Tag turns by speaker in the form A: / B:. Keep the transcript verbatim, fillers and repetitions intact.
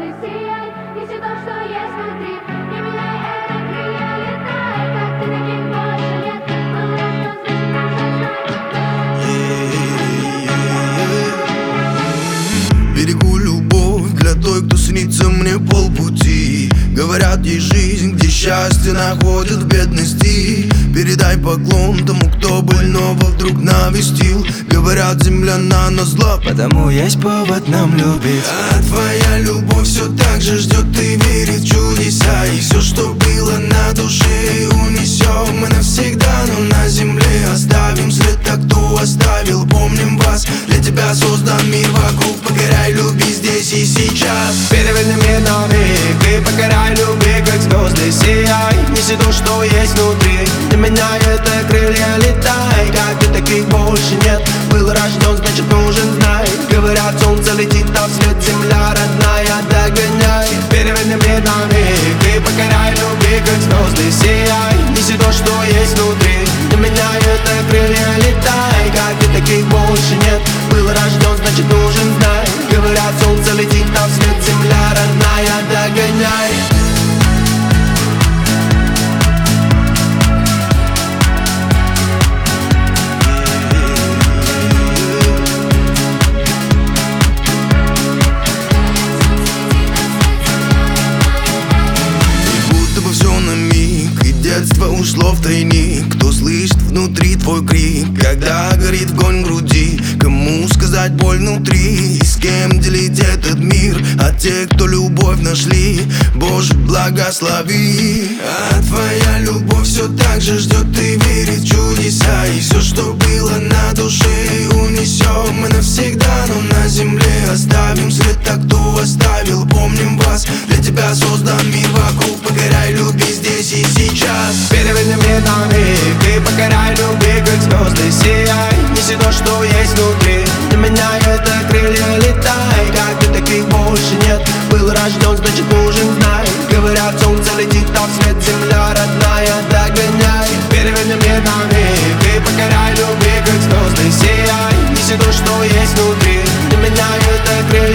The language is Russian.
A: звезды, сияй, неси то, что есть внутри. Не меняй это, крылья, летай, как ты таких больше нет. Был рожден, значит нужен знать.
B: Берегу любовь для той, кто снится мне полпути. Говорят, есть жизнь, где счастье находит в бедности. Передай поклон тому, кто больного вдруг навестил. Говорят, земля на нас зла,
C: потому есть повод нам любить.
B: А твоя любовь все так же ждет и верит в чудеса. И все, что было на душе, унесем мы навсегда. Но на земле оставим след, так кто оставил, помним вас. Для тебя создан мир вокруг, покоряй, люби здесь и сейчас.
C: Переверни мир на миг и покоряй, люби, как звезды, сияй. Неси то, что есть внутри. Не меняй это, крылья, летай, как ты таких больше нет. Был рожден, значит нужен знай. Говорят, солнце летит, а вслед земля родная, догоняй. Переверни мир на миг и покоряй, люби, как звезды, сияй. Неси то, что есть внутри. Не меняй это, крылья, летай, как ты таких больше нет. Был рожден, значит нужен знай. Говорят, солнце летит, а вслед земля родная, догоняй.
B: Детство ушло в тайник. Кто слышит внутри твой крик, когда горит огонь в груди? Кому сказать боль внутри? И с кем делить этот мир? А те, кто любовь нашли, Боже, благослови. А твоя любовь все так же ждет и верит в чудеса. И все, что было на душе, унесем мы навсегда. Но на земле оставим след, так кто оставил, помним вас. Для тебя создан мир вокруг, покоряй, люби здесь и сейчас.
C: Переверни мир на миг и покоряй, люби, как звезды, сияй. Неси то, что есть внутри. Не меняй это, крылья, летай, как ты таких больше нет. Был рожден, значит нужен знай. Говорят, солнце летит, а вслед земля родная, догоняй. Переверни мир на миг и покоряй, люби, как звезды, сияй. Неси то, что есть внутри. Не меняй это, крылья,